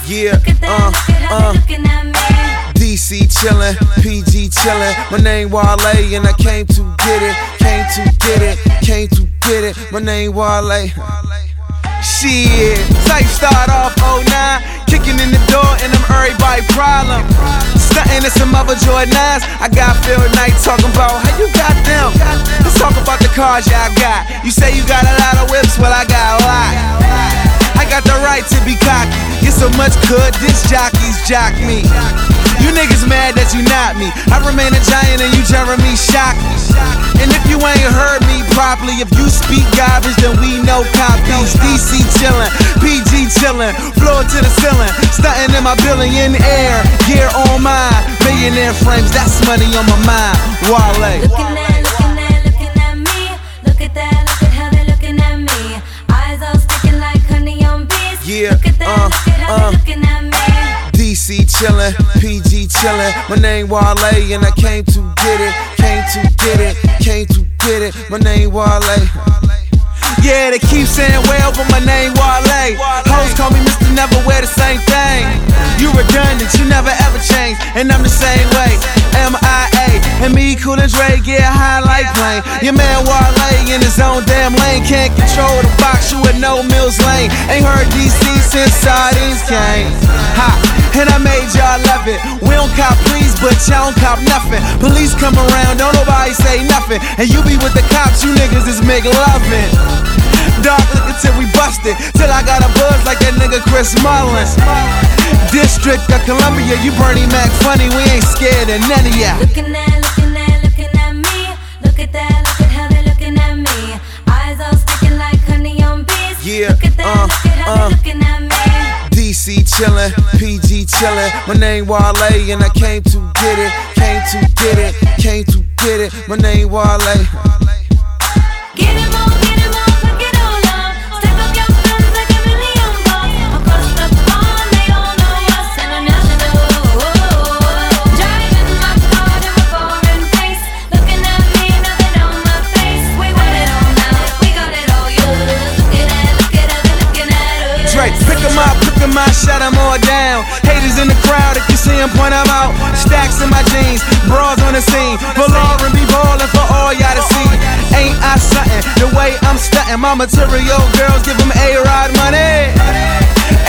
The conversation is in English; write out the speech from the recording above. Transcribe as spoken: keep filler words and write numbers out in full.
Yeah, uh, uh. D C chillin', P G chillin'. My name Wale and I came to get it, came to get it, came to get it. My name Wale. Shit, type start off oh nine, kicking in the door and I'm everybody problem. Stuntin' in some other Jordan nines. I got Phil Knight talking about how you got them. Let's talk about the cars y'all got. You say you got a lot of whips, well I got a lot. I got the right to be cocky. Get so much good, this jockeys jock me. You niggas mad that you not me. I remain a giant and you Jeremy shock me. And if you ain't heard me properly, if you speak garbage, then we know copies. D C chillin', P G chillin', floor to the ceiling, stuntin' in my billion air, gear on mine, millionaire frames, that's money on my mind. Wale. Looking at, looking at, looking at me. Look at that, look at how they looking at me. Eyes all sticking like honey on bees. Yeah, look at that, uh, look at how uh. they looking at me. D C chillin', P G chillin'. My name Wale and I came to get it, came to get it, came to get it. My name Wale. Yeah, they keep saying well, but my name Wale. Hoes call me Mister Never Wear the Same Thing. You redundant, you never ever change, and I'm the same way. M I A and me, Cool and Dre, get high like plane. Your man Wale in his own damn lane, can't control the box, you at no Mills Lane. Ain't heard D C since sardines came. Ha, and I made y'all love it. We don't cop please, but y'all don't cop nothing. Police come around, don't nobody say nothing, and you be with the cops, you niggas is make loving. Dark liquor till we busted, till I got a buzz like that nigga Chris Mullins. District of Columbia, you Bernie Mac funny, we ain't scared of none of ya. Looking at, looking at, looking at me. Look at that, look at how they looking at me. Eyes all sticking like honey on bees. Yeah, look at that, uh, look at how uh. they looking at me. D C chillin', P G chillin'. My name Wale and I came to get it, came to get it, came to get it. My name Wale. Get him on, get him on, pick it all up. Stack up your guns like a million bucks. Across the pond, they all know us. International. Driving my car to a foreign place. Looking at me, nothing on my face. We want it all now, we got it all yours. Look at that, look at how they looking at us. Drake, pick 'em up, pick 'em up, shut 'em all down. Haters in the crowd, if you see 'em, point 'em out. Stacks in my jeans, bras on the scene. For Lauren, be ballin' for all y'all to see. Ain't I something, the way I'm stuntin'. My material girls give 'em A-Rod money.